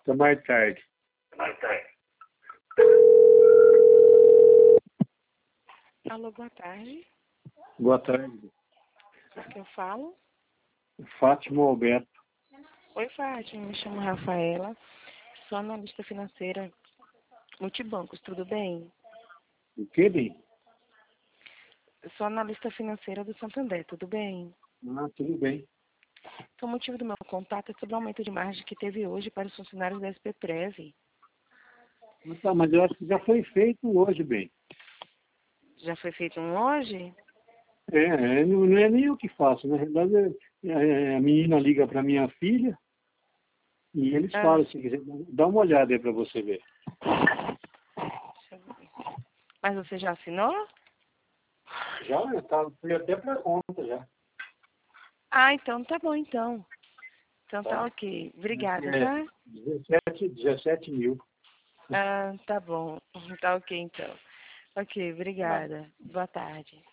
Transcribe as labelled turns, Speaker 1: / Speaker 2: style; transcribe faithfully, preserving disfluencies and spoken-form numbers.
Speaker 1: Até mais tarde.
Speaker 2: Mais tarde.
Speaker 3: Alô, boa tarde.
Speaker 1: Boa tarde.
Speaker 3: O que eu falo?
Speaker 1: Fátima Alberto.
Speaker 3: Oi, Fátima. Me chamo Rafaela. Sou analista financeira Multibancos. Tudo bem?
Speaker 1: O que, bem?
Speaker 3: Sou analista financeira do Santander. Tudo bem?
Speaker 1: Ah, tudo bem.
Speaker 3: Então, o motivo do meu contato é sobre o aumento de margem que teve hoje para os funcionários da S P Prev.
Speaker 1: Ah, tá, mas eu acho que já foi feito hoje, bem.
Speaker 3: Já foi feito um hoje?
Speaker 1: É, é, não, não é nem eu que faço. Na realidade, é, é, a menina liga para minha filha e eles
Speaker 3: Ah.
Speaker 1: falam, se quiser, dá uma olhada aí para você ver.
Speaker 3: Deixa eu ver. Mas você já assinou?
Speaker 1: Já, eu tava, fui até para conta já.
Speaker 3: Ah, então tá bom, então. Então tá
Speaker 1: Tá.
Speaker 3: ok. Obrigada,
Speaker 1: É,
Speaker 3: tá?
Speaker 1: dezessete, dezessete mil.
Speaker 3: Ah, tá bom. Tá ok, então. Ok,
Speaker 1: Tá.
Speaker 3: obrigada. Boa tarde.